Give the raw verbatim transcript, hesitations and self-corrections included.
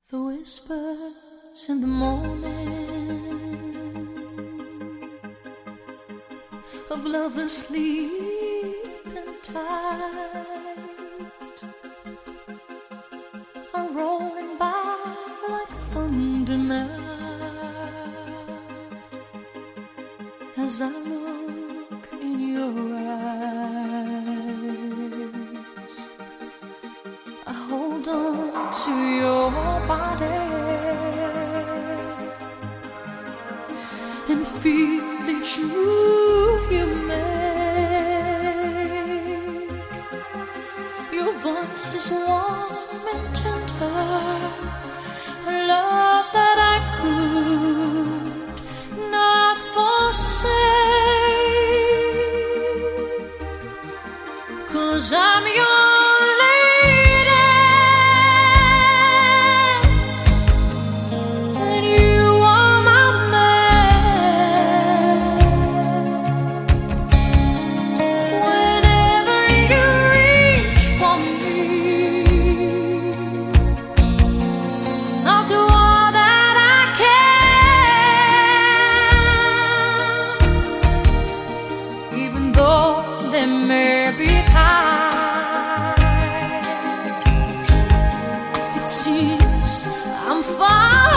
The whispers in the morning of lovers sleeping tight are rolling by like thunder now as I look in your eyes. I hold on to your body and feel each move you make. Your voice is warm and tender, a love that I could not forsake, 'cause I'm your there may be times it seems I'm far